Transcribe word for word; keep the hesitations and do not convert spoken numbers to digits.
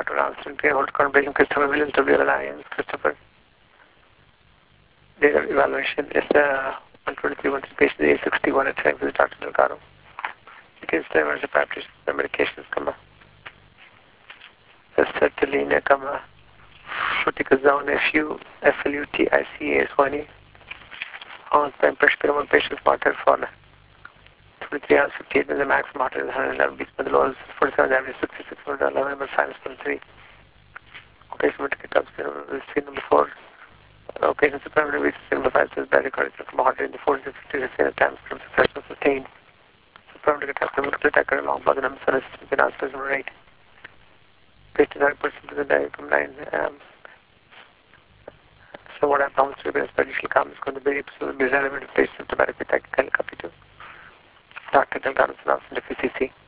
Doctor Armstrong, Pierre Holtcott, William Christopher Williams, W. L. Lyons, Christopher. Data evaluation is uh, one twenty-three, one patient age sixty-one at time with Doctor Delgado. Details drivers of practice, the medications come up. Sertraline, comma, fluticasone, F U, F L U T I C A S one E. On time pressure, one patient's water for twenty-three hours, fifty-eight minutes, the max water is one hundred eleven beats per the lows, forty-seven, average sixty-six, eleven, number five, three. Occasion vertical cups, scene number four. Occasion supplementary reaches number five says bad recording from one hundred in the four hundred fifty-six times from successful sustained. Supplementary attack, number two attacker along by the number seven, in answer number eight. Patient nine percent to the day from nine. Um, so what happens to the additional comments going to be episode of the relevant patient symptomatic attack, copy two. Doctor Delgado, F C C.